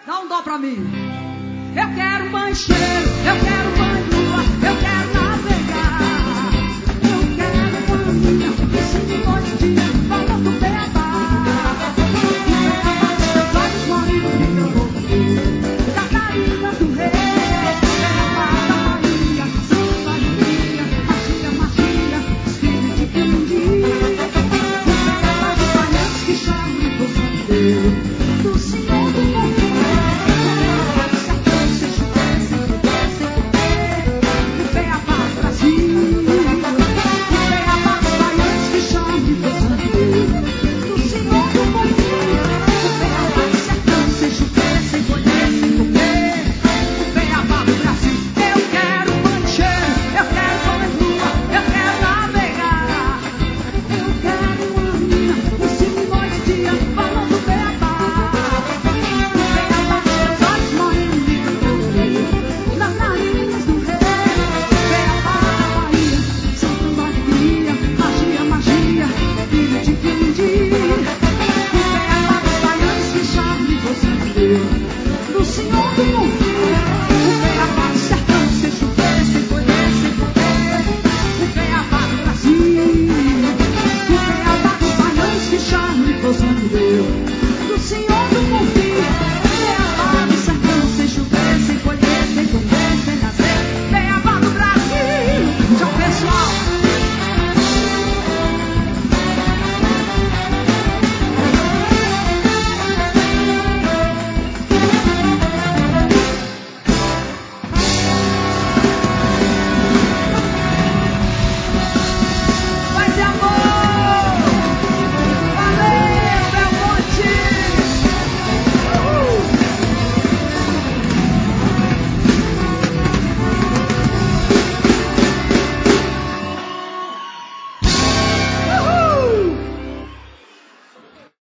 Dá um dó pra mim. Eu quero banho cheiro, eu quero banho lua, eu quero navegar. Eu quero uma minha, piscina noite e dia, falando do Beabá. Beabá, seus olhos moram da carinha do rei. Beabá da Bahia, Santa Maria, magia, magia, espírito de Quindi. Beabá dos baianos que chamam e gozam Deus, do Senhor do mundo. Do Senhor do mundo.